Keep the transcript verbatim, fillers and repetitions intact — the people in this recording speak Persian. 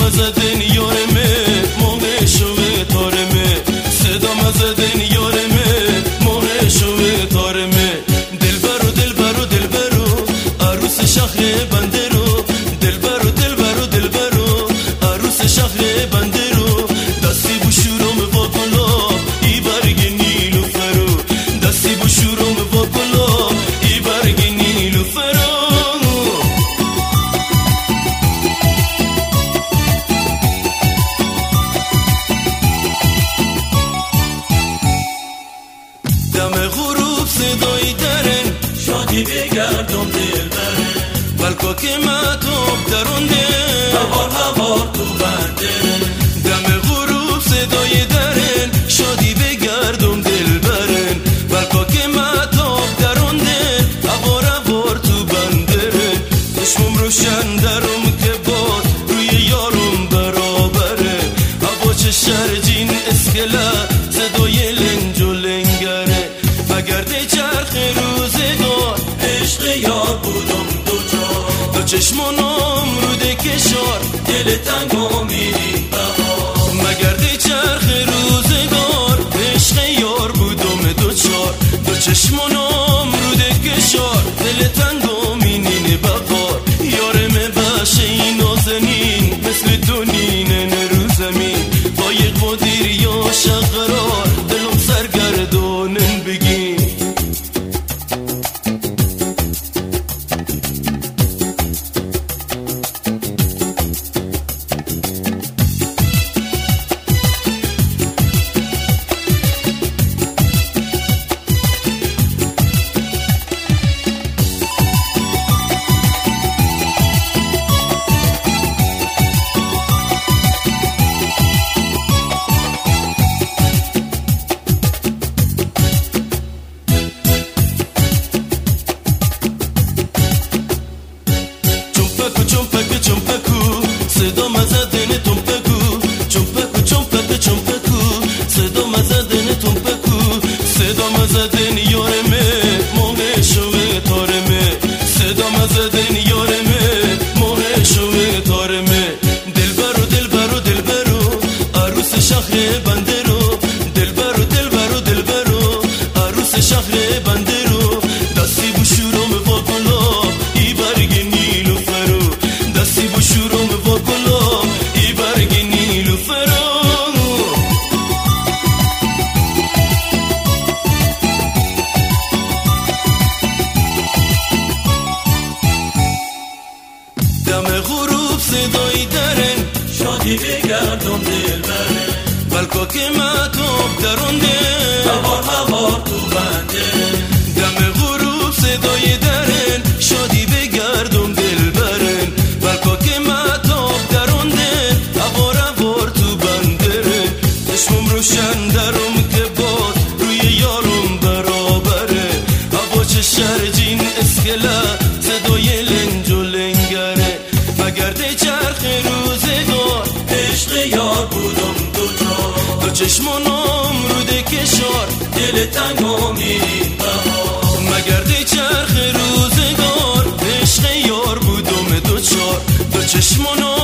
صدا زدن یارمه موقع شوه تارمه صدا زدن یارمه موقع شوه تارمه دلبرو دلبرو دلبرو عروس شهر بنده رو دلبرو دلبرو دلبرو عروس شهر بنده رو دستی بشورم با گلا ای برگ نیلوفرو دستی بشورم با گلا ای برگ نیلوفرو دم غروب صدای درن شادی بگردم دل برن بلکا که مطاب درونده هوار هوار تو بنده دم غروب صدای درن شادی بگردم دل برن بلکا که مطاب درونده هوار هوار تو بنده چشمم روشن درم که باد روی یارم برابره هوا چه شرجین اسکله صدای لنج و لنگره مگرده چرخ روزگار عشق یار بودم دو جا دو چشمانم روده کشار دل تنگو میریم بهار مگرده چرخ روزگار عشق یار بودم دو چار دو چشمانم روده کشار دل تنگو میریم بهار یارمه باشه این نازنین مثل تو نینن رو زمین قایق و دیر یا شقرار دلم سرگردانن بگین چمپک چمپکو صدا مزدن تمپکو چمپکو چمپک چمپکو صدا مزدن تمپکو صدا مزدن یارمه موقع شوه تارمه صدا مزدن یارمه موقع شوه تارمه دلبرو دلبرو دلبرو عروس شهر بنده رو دلبرو دلبرو دلبرو عروس شهر بنده رو دستی بشورم با گلا ای برگ نیلوفرو دستی بشورم با گلا ای برگ نیلوفرو دم غروب صدای درن شادی بگردم دل برن بلکا که مطاب درونده هوار هوار تو بنده دم غروب صدای درن شادی بگردم دل برن بلکا که مطاب درونده هوار هوار تو بنده چشمم روشن درم که باد روی یارم برابره هوا چه شرجین اسکله صدای لنج و لنگره مگرده چرخ روزگار عشق یار بودم دو جا دو چشمانم روده کشار دل تنگو میریم بهار مگرده چرخ روزگار عشق یار بودم دو چار دو چشمانم